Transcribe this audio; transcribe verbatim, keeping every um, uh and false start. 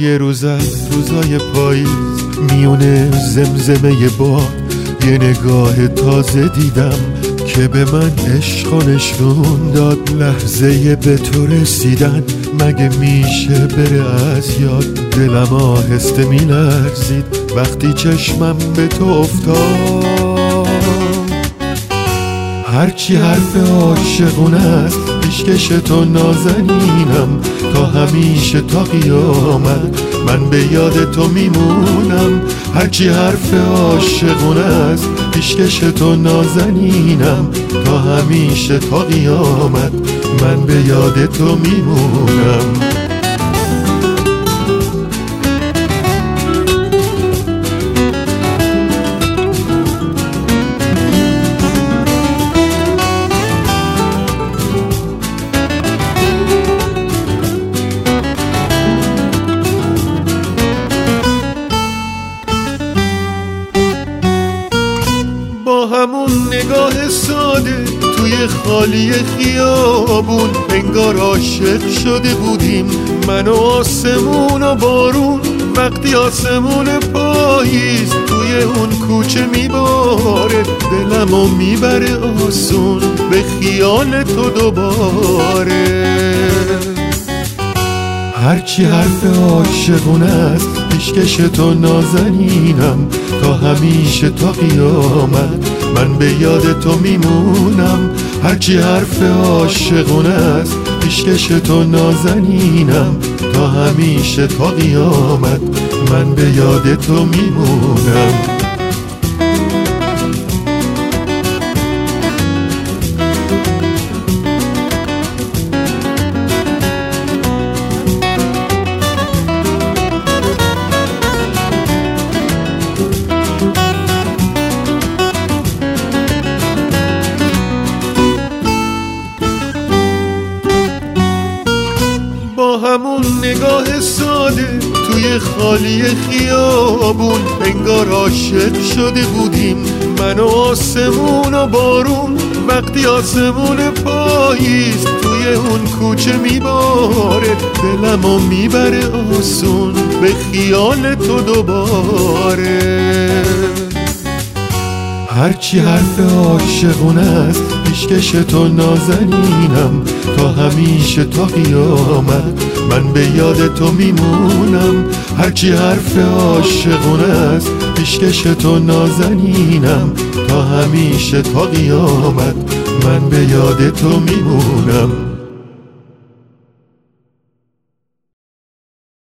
یه روز از روزای پاییز میونه زمزمه باد یه نگاه تازه دیدم که به من عشق نشون داد. لحظه به تو رسیدن مگه میشه بره از یاد؟ دلم آهسته میلرزید وقتی چشمم به تو افتاد. هرچی حرف عاشقونه است پیشکش تو نازنینم، تا همیشه تا قیامت من به یاد تو میمونم. هرچی حرف عاشقونه است پیشکش تو نازنینم، تا همیشه تا قیامت من به یاد تو میمونم. با همون نگاه ساده توی خالی خیابون انگار عاشق شده بودیم من و آسمون و بارون. وقتی آسمون پاییز توی اون کوچه میباره دلمو میبره آسون به خیال تو دوباره. هرچی حرف عاشقونه است پیشکش تو نازنینم، تا همیشه تا قیامت من به یاد تو میمونم. هرچی حرف عاشقونه است پیشکش تو نازنینم، تا همیشه تا قیامت من به یاد تو میمونم. با همون نگاه ساده توی خالی خیابون انگار عاشق شده بودیم من و آسمون و بارون. وقتی آسمون پاییز توی اون کوچه میباره دلمو میبره آسون به خیال تو دوباره. هرچی حرف عاشقونه است پیشکش تو نازنینم، تا همیشه تا قیامت من به یاد تو میمونم. هرچی حرف عاشقونه است پیشکش تو نازنینم، تا همیشه تا قیامت من به یاد تو میمونم.